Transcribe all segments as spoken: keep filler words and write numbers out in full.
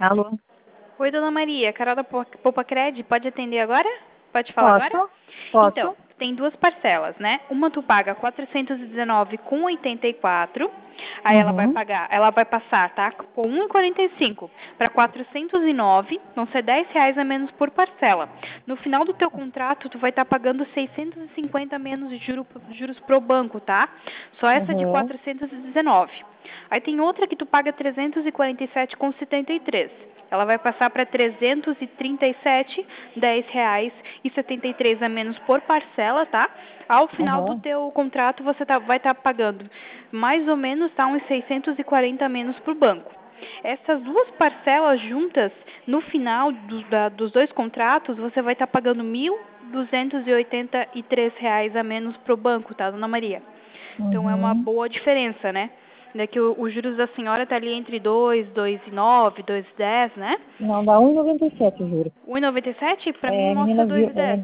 Alô? Oi, dona Maria. Carol da Po- Poupa Cred, pode atender agora? Pode falar agora? Posso? Então, Posso? tem duas parcelas, né? Uma tu paga quatrocentos e dezenove com oitenta e quatro. Aí ela vai Uhum. pagar, ela vai passar, tá? Com um e quarenta e cinco para quatrocentos e nove, vão ser dez reais a menos por parcela. No final do teu contrato, tu vai estar pagando seiscentos e cinquenta menos de juro, juros pro banco, tá? Só essa de Uhum. quatrocentos e dezenove. Aí tem outra que tu paga trezentos e quarenta e sete com setenta e três. Ela vai passar para trezentos e trinta e sete, dez reais e setenta e três a menos por parcela, tá? Ao final do Uhum. teu contrato você tá, vai estar pagando mais ou menos tá, uns seiscentos e quarenta a menos para o banco. Essas duas parcelas juntas, no final do, da, dos dois contratos, você vai estar pagando mil duzentos e oitenta e três reais a menos para o banco, tá, dona Maria? Então é uma Uhum. boa diferença, né? É que o- os juros da senhora tá ali entre dois, dois e nove, dois e dez, né? Não, dá um e noventa e sete, juro. um e noventa e sete para mim É, a mostra menina dois viu, e dez. é,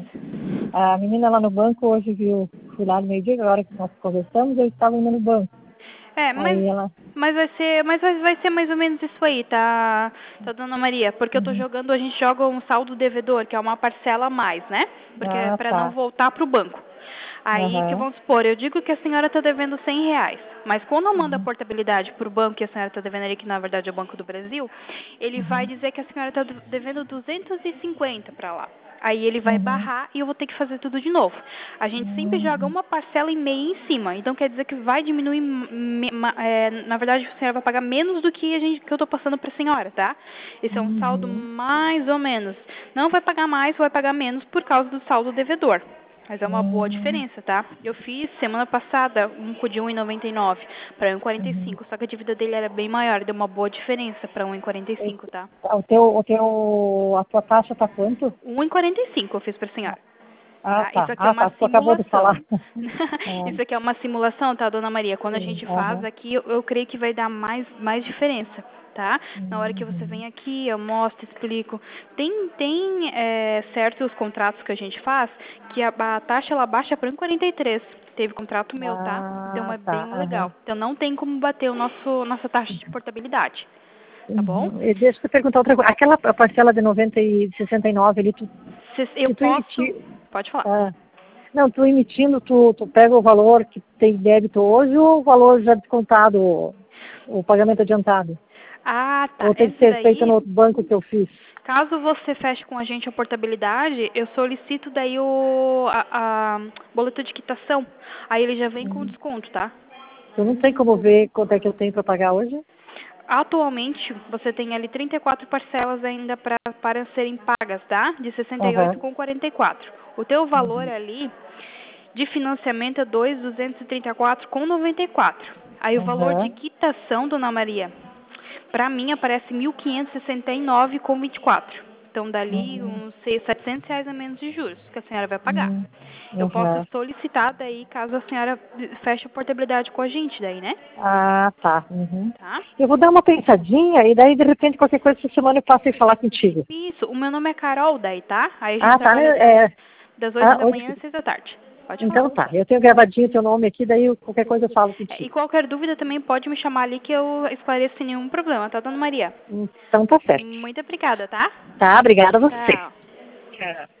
a menina lá no banco hoje viu, fui lá no meio-dia, agora que nós conversamos, eu estava indo no banco. É, mas Aí ela. mas vai ser, mas vai, vai ser mais ou menos isso aí, tá, tá, dona Maria? Porque eu tô Uhum. jogando, a gente joga um saldo devedor, que é uma parcela a mais, né? Porque é Ah, para não tá. voltar pro banco. Aí, que Aham. vamos supor, eu digo que a senhora está devendo cem reais, mas quando eu mando a Uhum. portabilidade para o banco que a senhora está devendo ali, que na verdade é o Banco do Brasil, ele vai Uhum. dizer que a senhora está devendo duzentos e cinquenta para lá. Aí ele vai Uhum. barrar e eu vou ter que fazer tudo de novo. A gente sempre joga Uhum. uma parcela e meia em cima, então quer dizer que vai diminuir, me- ma- é, na verdade a senhora vai pagar menos do que, a gente, que eu estou passando para a senhora, tá? Esse é um saldo Uhum. mais ou menos. Não vai pagar mais, vai pagar menos por causa do saldo devedor. Mas é uma boa Uhum. diferença, tá? Eu fiz semana passada um de um e noventa e nove para um e quarenta e Uhum. cinco, só que a dívida dele era bem maior, deu uma boa diferença para um e quarenta e cinco, Esse- tá? O teu, o teu, a tua taxa tá quanto? um e quarenta e cinco eu fiz para a senhora. Ah, Tá? Isso tá. aqui é Ah, uma tá. Tu acabou de falar. simulação. Ah, Isso aqui é uma simulação, tá, dona Maria? Quando a sim. gente faz Aham. aqui, eu, eu creio que vai dar mais, mais diferença, tá? Na hora que você Uhum. vem aqui, eu mostro, explico. Tem, tem é, certos contratos que a gente faz que a, a taxa ela baixa para um e quarenta e três. Teve contrato meu, tá? Então Ah, é tá. bem legal. Aham. Então não tem como bater o nosso nossa taxa de portabilidade, tá bom? Uhum. E deixa eu te perguntar outra coisa. Aquela parcela de noventa e sessenta e nove ali, tu, Se, eu se tu posso, emitir. pode falar. Ah, não, tu emitindo, tu, tu pega o valor que tem débito hoje ou o valor já descontado, o, o pagamento adiantado? Ah, tá. Ou tem que Essa ser feito daí, no outro banco que eu fiz? caso você feche com a gente a portabilidade, eu solicito daí o a, a boleto de quitação. Aí ele já vem com Uhum. desconto, tá? Tu não tem como ver quanto é que eu tenho para pagar hoje? Atualmente, você tem ali trinta e quatro parcelas ainda pra, para serem pagas, tá? De sessenta e oito Aham. com quarenta e quatro. O teu valor Uhum. ali de financiamento é dois mil duzentos e trinta e quatro com noventa e quatro. Aí o valor de Aham. quitação, dona Maria, para mim aparece mil quinhentos e sessenta e nove com vinte e quatro. Então dali Uhum. uns sei, setecentos reais a menos de juros que a senhora vai pagar. Uhum. Eu posso Aham. solicitar daí caso a senhora feche a portabilidade com a gente daí, né? Ah, tá. Uhum. Tá? Eu vou dar uma pensadinha e daí, de repente, qualquer coisa essa semana eu passo e falar contigo. Isso, o meu nome é Carol daí, tá? Aí a gente Ah, tá. trabalha das, É, das oito ah, da oito. manhã às seis da tarde. Pode falar. Então tá. Eu tenho gravadinho teu nome aqui, daí eu- qualquer coisa eu falo É, e contigo. qualquer dúvida também pode me chamar ali que eu esclareço sem nenhum problema, tá, dona Maria? Então tá certo. Muito obrigada, tá? Tá, obrigada a você. Tchau. Tchau.